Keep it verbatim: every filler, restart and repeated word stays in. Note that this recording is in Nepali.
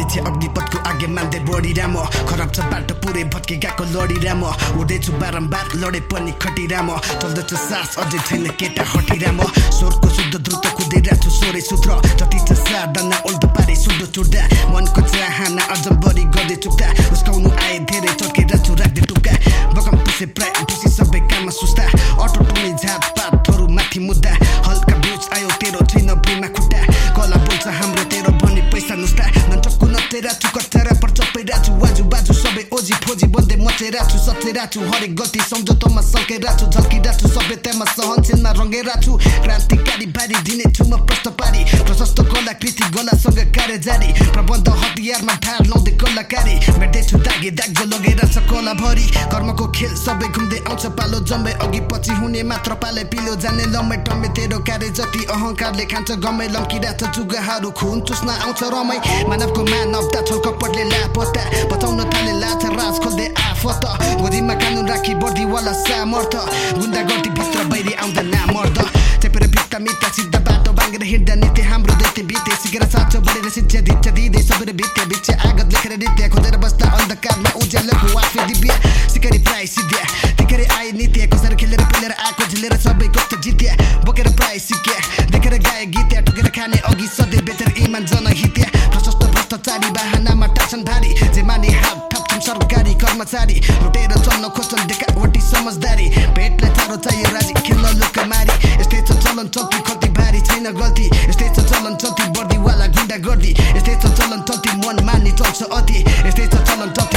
मिथ्या अग्निपथको आगे मान्दै बढिराम खराब छ बाटो पुरै भत्की गएको लडिराम उड्दैछु बारम्बार लडे पनि खटिराम चल्दछ सास अझै छैन केटा हटिराम स्वरको शुद्ध द्रुत कुदिरहेको छु सोरै सूत्र जति छ साधना उल्टो पारी सुडो चुड्दा मनको चाहना अझ बढी गर्दै चुक्दा उस्काउनु आए धेरै चर्किरहेको छु राख्दै टुक्का बकम पुसे प्राय पुसी सबै काममा सुस्ता अटो टुनी झाप पातहरू माथि मुद्दा हल्का बुझ आयो तेरो छैन प्रेममा खुट्टा कला बोल्छ हाम्रो तेरो भने पैसा नुस्ता नचक्कु नतेरा छु कचरा पर चपेरा छु वाजु बाजु सबै ओजी फोजी बन्दै मचेरा छु सचेरा छु हरेक गति सम्झौतामा सल्केरा छु झल्किरा छु सभ्यतामा सहनशीलमा रङ्गेरा छु क्रान्तिकारी बारी दिने छु म प्रश्न पारी प्रशस्त कलाकृति गलासँग कार्य जारी प्रबन्ध हतियारमा ढाड लाउँदै कलाकारी भेट्दैछु दागी दाग जो लगेर छ कलाभरि कर्मको खेल सबै घुम्दै आउँछ पालो जम्मै अघि पछि हुने मात्र पाले पिलो जाने लम्मै टम्मै तेरो कार्य जति अहङ्कारले खान्छ गम्मै लम्किरा छ जुगाहरू खुन चुस्न आउँछ रमै मानवको मानवता छोल कपटले लापत्ता बचाउन थाले लाछ राज खोल्दै आफत गोजीमा कानुन राखी बढीवाला सामर्थ गुन्डा गर्दी भित्र बाहिरी आउँदा नामर्द चेपेर भित्ता मित्ता सिद्ध बाटो बाँगेर हिँड्दा नित्य हाम्रो दैत्य बिते सिकेर साँचो बढेर शिक्षा दिक्षा दिँदै सबैले भित्ते भित्ते आगत लेखेर नित्य खोजेर बस्दा अन्धकारमा उज्यालोको आफै दिव्य सिकारी प्राय सिद्ध्या देखेर आए नित्य कसरी खेलेर पिलेर आएको झिलेर सबै कष्ट जित्या बोकेर प्राय सिक्या देखेर गाए गीत्या टुकेर खाने अघि सधैँ बेचेर इमान जनहित्या प्रशस्त भ्रष्टाचारी बाहनामा टाक्छन् भारी जे माने हात थाप्छन् सरकारी कर्मचारी लुटेर चल्न खोज्छन् देखावटी समझदारी भेटलाई चारो चाहियो राजी खेल्न लुकमारी यस्तै छ चलन चल्ती खल्ती भारी छैन गल्ती यस्तै छ चलन चल्ती बढीवाला गुन्डा गर्दी यस्तै छ चलन चल्ती मन मान्ने चल्छ अति यस्तै छ चलन चल्ती